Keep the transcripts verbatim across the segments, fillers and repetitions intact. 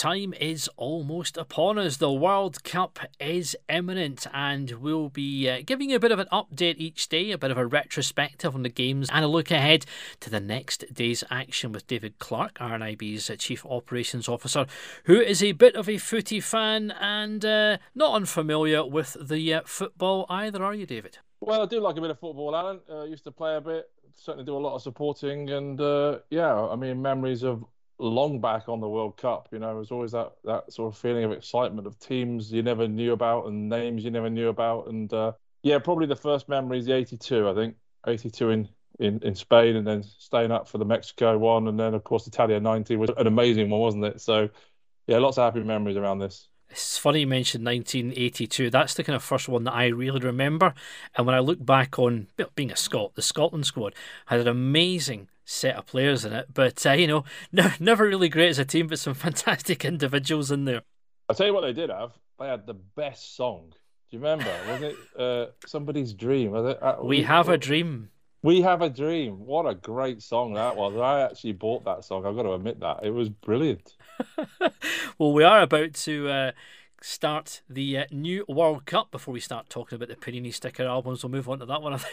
time is almost upon us. The World Cup is imminent, and we'll be uh, giving you a bit of an update each day, a bit of a retrospective on the games, and a look ahead to the next day's action with David Clark, R N I B's Chief Operations Officer, who is a bit of a footy fan and uh, not unfamiliar with the uh, football either, are you, David? Well, I do like a bit of football, Alan. Uh, used to play a bit, certainly do a lot of supporting, and uh, yeah, I mean, memories of long back on the World Cup. You know, there's always that that sort of feeling of excitement of teams you never knew about and names you never knew about, and uh, yeah, probably the first memory is the eighty-two. I think eighty-two in, in in Spain, and then staying up for the Mexico one, and then of course Italia ninety was an amazing one, wasn't it? So yeah, lots of happy memories around this. It's funny you mentioned nineteen eighty-two. That's the kind of first one that I really remember. And when I look back on being a Scot, the Scotland squad had an amazing set of players in it. But, uh, you know, never, never really great as a team, but some fantastic individuals in there. I'll tell you what they did have. They had the best song. Do you remember? Was it uh, Somebody's Dream? Was it? Uh, we, we Have a Dream. We Have a Dream. What a great song that was. I actually bought that song. I've got to admit that. It was brilliant. Well, we are about to uh, start the uh, new World Cup. Before we start talking about the Panini sticker albums, we'll move on to that one,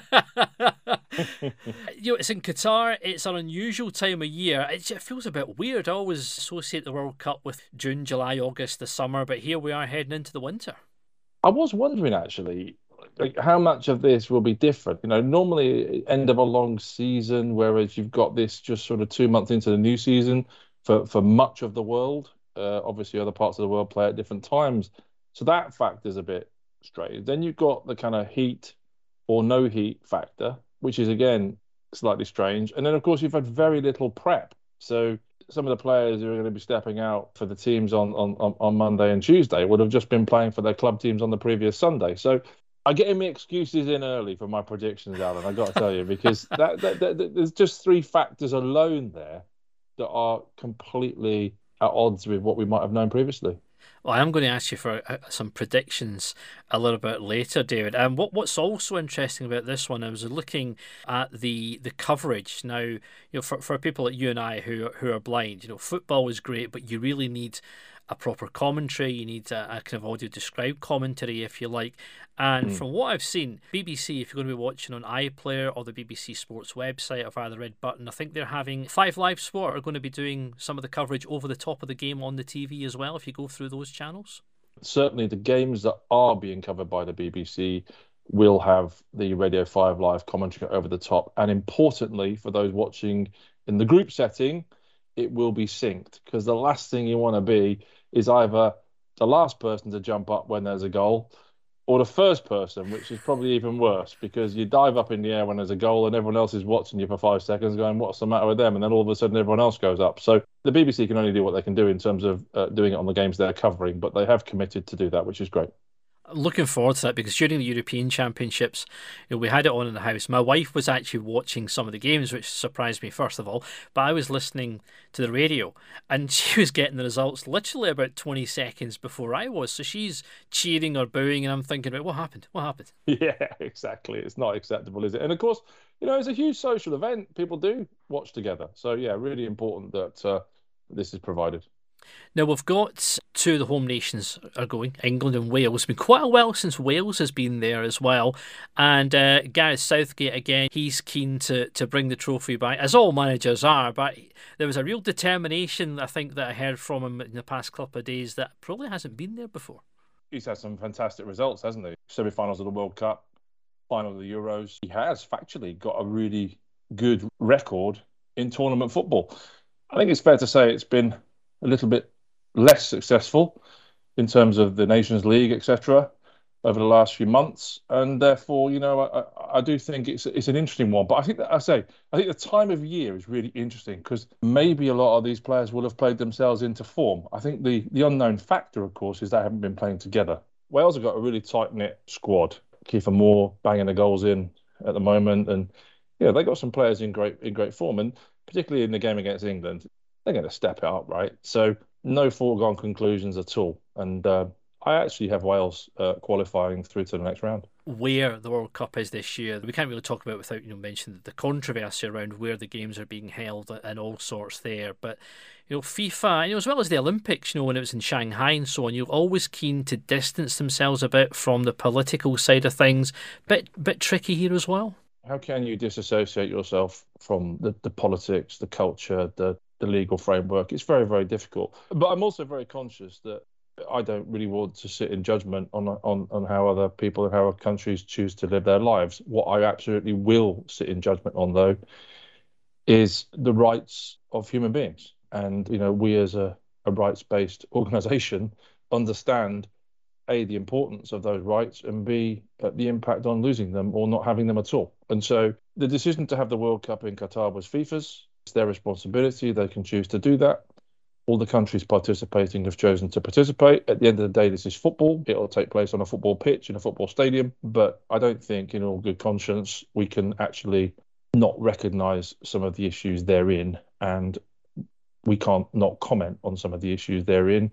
I think. You know, it's in Qatar. It's an unusual time of year. It, it feels a bit weird. I always associate the World Cup with June, July, August, the summer, but here we are heading into the winter. I was wondering, actually, like how much of this will be different. You know, normally end of a long season, whereas you've got this just sort of two months into the new season for, for much of the world. Uh, obviously, other parts of the world play at different times. So that factor's a bit strange. Then you've got the kind of heat or no heat factor, which is, again, slightly strange. And then, of course, you've had very little prep. So some of the players who are going to be stepping out for the teams on, on, on Monday and Tuesday would have just been playing for their club teams on the previous Sunday. So I'm getting me excuses in early for my predictions, Alan, I've got to tell you, because that, that, that, that, there's just three factors alone there that are completely at odds with what we might have known previously. Well, I'm going to ask you for uh, some predictions a little bit later, David. And um, what what's also interesting about this one, I was looking at the the coverage. Now, you know, for for people like you and I who who are blind, you know, football is great, but you really need a proper commentary. You need a, a kind of audio described commentary, if you like. And mm. from what I've seen, B B C, if you're going to be watching on iPlayer or the B B C Sports website or via the red button, I think they're having Five Live Sport are going to be doing some of the coverage over the top of the game on the T V as well, if you go through those channels. Certainly the games that are being covered by the B B C will have the Radio five Live commentary over the top. And importantly, for those watching in the group setting, it will be synced, because the last thing you want to be is either the last person to jump up when there's a goal or the first person, which is probably even worse, because you dive up in the air when there's a goal and everyone else is watching you for five seconds going, what's the matter with them? And then all of a sudden everyone else goes up. So the B B C can only do what they can do in terms of uh, doing it on the games they're covering, but they have committed to do that, which is great. Looking forward to that, because during the European Championships, you know, we had it on in the house. My wife was actually watching some of the games, which surprised me first of all, but I was listening to the radio and she was getting the results literally about twenty seconds before I was. So she's cheering or booing and I'm thinking about what happened? What happened? Yeah, exactly. It's not acceptable, is it? And of course, you know, it's a huge social event. People do watch together. So yeah, really important that uh, this is provided. Now, we've got two of the home nations are going, England and Wales. It's been quite a while since Wales has been there as well. And uh, Gareth Southgate, again, he's keen to, to bring the trophy back, as all managers are. But there was a real determination, I think, that I heard from him in the past couple of days that probably hasn't been there before. He's had some fantastic results, hasn't he? Semi-finals of the World Cup, final of the Euros. He has factually got a really good record in tournament football. I think it's fair to say it's been a little bit less successful in terms of the Nations League, et cetera, over the last few months, and therefore, you know, I, I do think it's it's an interesting one. But I think that I say I think the time of year is really interesting, because maybe a lot of these players will have played themselves into form. I think the the unknown factor, of course, is they haven't been playing together. Wales have got a really tight knit squad. Kiefer Moore banging the goals in at the moment, and yeah, they got some players in great in great form, and particularly in the game against England, they're going to step it up, right? So no foregone conclusions at all. And uh, I actually have Wales uh, qualifying through to the next round. where the World Cup is this year. We can't really talk about it without, you know, mentioning the controversy around where the games are being held and all sorts there. But, you know, FIFA, you know, as well as the Olympics, you know, when it was in Shanghai and so on, you're always keen to distance themselves a bit from the political side of things. Bit, bit tricky here as well. How can you disassociate yourself from the, the politics, the culture, the, the legal framework? It's very, very difficult. But I'm also very conscious that I don't really want to sit in judgment on on on how other people and how other countries choose to live their lives. What I absolutely will sit in judgment on, though, is the rights of human beings. And, you know, we as a, a rights-based organisation understand, A, the importance of those rights, and B, uh, the impact on losing them or not having them at all. And so the decision to have the World Cup in Qatar was FIFA's. It's their responsibility. They can choose to do that. All the countries participating have chosen to participate. At the end of the day, this is football. It'll take place on a football pitch in a football stadium. But I don't think, in all good conscience, we can actually not recognise some of the issues therein. And we can't not comment on some of the issues therein.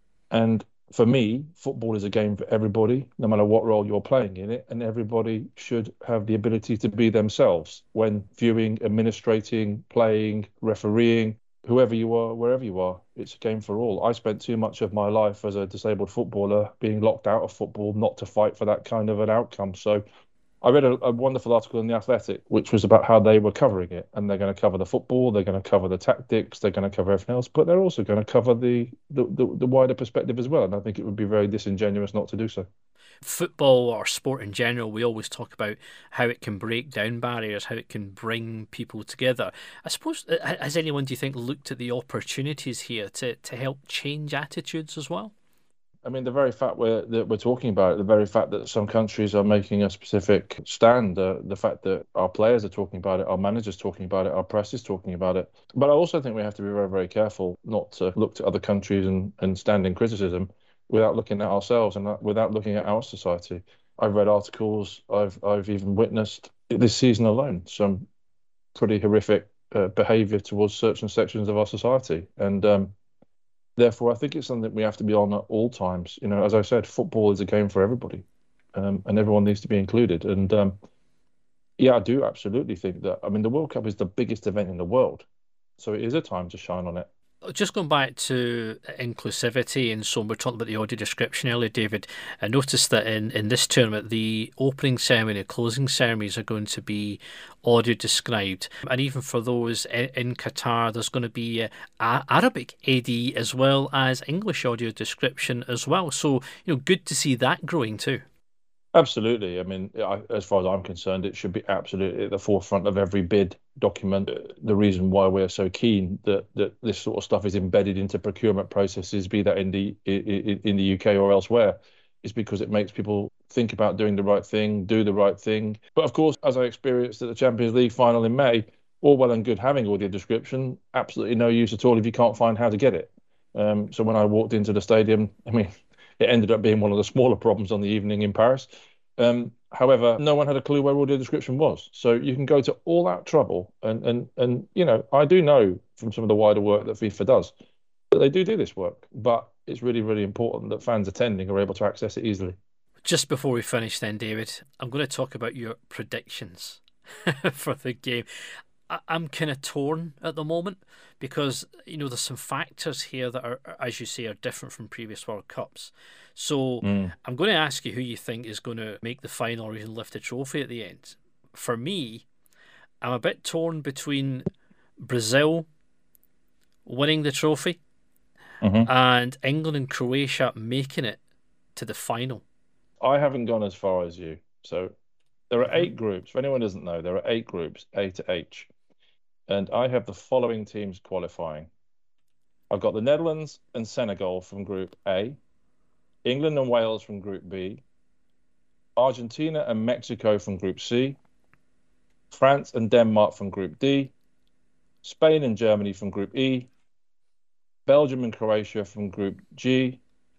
And for me, football is a game for everybody, no matter what role you're playing in it. And everybody should have the ability to be themselves when viewing, administrating, playing, refereeing. Whoever you are, wherever you are, it's a game for all. I spent too much of my life as a disabled footballer being locked out of football not to fight for that kind of an outcome. So I read a, a wonderful article in The Athletic, which was about how they were covering it. And they're going to cover the football, they're going to cover the tactics, they're going to cover everything else, but they're also going to cover the, the, the, the wider perspective as well. And I think it would be very disingenuous not to do so. Football or sport in general, we always talk about how it can break down barriers, how it can bring people together. I suppose, has anyone, do you think, looked at the opportunities here to, to help change attitudes as well? I mean, the very fact we're, that we're talking about it, the very fact that some countries are making a specific stand, uh, the fact that our players are talking about it, our managers talking about it, our press is talking about it. But I also think we have to be very, very careful not to look to other countries and, and stand in criticism without looking at ourselves and without looking at our society. I've read articles, I've I've even witnessed this season alone some pretty horrific uh, behaviour towards certain sections of our society. And um, therefore, I think it's something that we have to be on at all times. You know, as I said, football is a game for everybody, um, and everyone needs to be included. And um, yeah, I do absolutely think that. I mean, the World Cup is the biggest event in the world, so it is a time to shine on it. Just going back to inclusivity, and so we're talking about the audio description earlier, David. I noticed that in, in this tournament, the opening ceremony, closing ceremonies are going to be audio described. And even for those in, in Qatar, there's going to be a, a Arabic A D as well as English audio description as well. So, you know, good to see that growing too. Absolutely. I mean, I, as far as I'm concerned, it should be absolutely at the forefront of every bid document. The reason why we're so keen that, that this sort of stuff is embedded into procurement processes, be that in the in, in the U K or elsewhere, is because it makes people think about doing the right thing, do the right thing. But of course, as I experienced at the Champions League final in May, all well and good having audio description, absolutely no use at all if you can't find how to get it. Um, so when I walked into the stadium, I mean, it ended up being one of the smaller problems on the evening in Paris. Um, however, no one had a clue where audio description was. So you can go to all that trouble. And, and, and you know, I do know from some of the wider work that FIFA does that they do do this work. But it's really, really important that fans attending are able to access it easily. Just before we finish then, David, I'm going to talk about your predictions for the game. I'm kind of torn at the moment because, you know, there's some factors here that are, as you say, are different from previous World Cups. So mm. I'm going to ask you who you think is going to make the final or even lift the trophy at the end. For me, I'm a bit torn between Brazil winning the trophy mm-hmm. and England and Croatia making it to the final. I haven't gone as far as you. So there are eight groups. If anyone doesn't know, there are eight groups, A to H. And I have the following teams qualifying. I've got the Netherlands and Senegal from Group A, England and Wales from Group B, Argentina and Mexico from Group C, France and Denmark from Group D, Spain and Germany from Group E, Belgium and Croatia from Group G,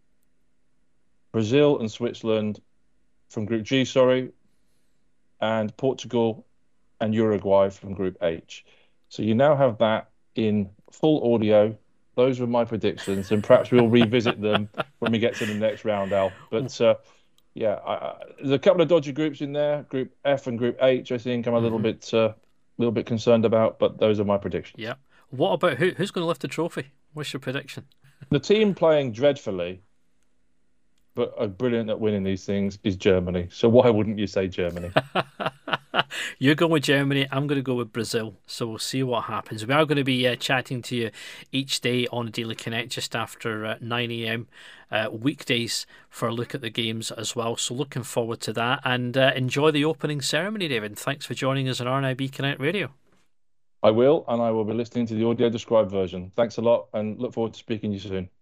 Brazil and Switzerland from Group G, sorry, and Portugal and Uruguay from Group H. So you now have that in full audio. Those were my predictions, and perhaps we'll revisit them when we get to the next round, Al. But uh, Yeah, I, I, there's a couple of dodgy groups in there. Group F and Group H, I think I'm a little Hmm. bit, uh, little bit concerned about, but those are my predictions. Yeah. What about who? Who's going to lift the trophy? What's your prediction? The team playing dreadfully, but are brilliant at winning these things is Germany. So why wouldn't you say Germany? You're going with Germany. I'm going to go with Brazil. So we'll see what happens. We are going to be uh, chatting to you each day on Daily Connect just after uh, nine a m. Uh, weekdays for a look at the games as well. So looking forward to that and uh, enjoy the opening ceremony, David. Thanks for joining us on R N I B Connect Radio. I will, and I will be listening to the audio described version. Thanks a lot, and look forward to speaking to you soon.